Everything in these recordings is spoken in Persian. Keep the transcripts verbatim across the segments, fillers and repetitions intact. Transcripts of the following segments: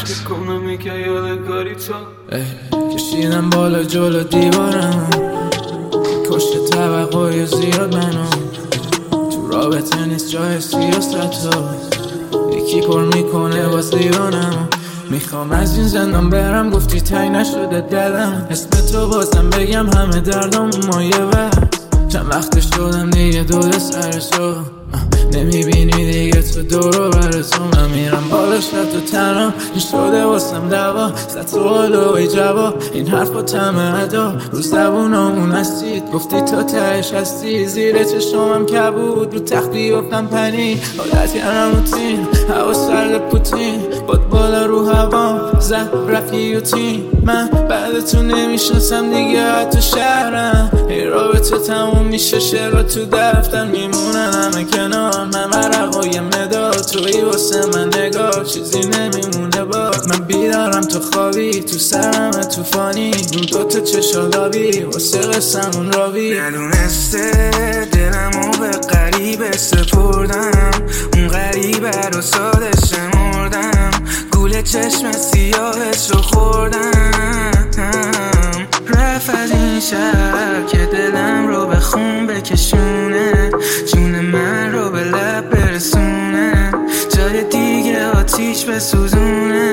فکر کنم که یادگاری تو کشیدم بالا جلو دیوارم، کشت توقعی زیاد منو. تو رابطه نیست جای سیاست تو، یکی پر میکنه باز دیوانم. میخوام از این زندان برم، گفتی تایی نشده دلم. اسم تو بازم بگم همه دردم مایه وقت. چند وقت شدم دیگه دود سر تو، نمیبینی دیگه تو دورو بر تو. من میرم بالا شد تو تنم، این شده واسم دوا. زد سوال و ای جواب، این حرف با تمه ادا. رو زبونامون هستید، گفتی تو تهش هستی. زیر چشمم کبود، رو تخت بیفتم پنی. حالت یعنم روتین، هوا سرد پوتین. باد بالا رو هوا، زد رفتی و تین. من بعد تو نمیشناسم دیگه حتی شهرم. این رابطه تموم میشه، شعرها تو دفتر میمونن همه کنار. من ورقای مداد، توی واسه من نگاه. چیزی نمیمونه باد، من بیدارم تو خوابی. تو سرم تو فانی، اون دوتا چشالابی واسه قسمون راوی. ندونسته دلمو به غریبه سپردم، اون غریبه رو ساده شمردم. گول چشم سیاهش رو خوردم، رفت از این شهر که دلم رو به خون بکشونه. جون من رو به لب برسونه، جای دیگه آتیش بسوزونه.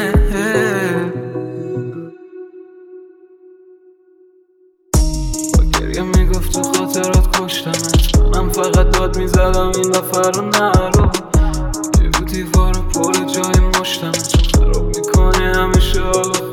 با گریه میگفت تو خاطرات کشتمت، منم فقط داد میزدم این دفعه رو نرو. دیو دیوار پر جای مشتمت، خراب میکنی همیشه حالا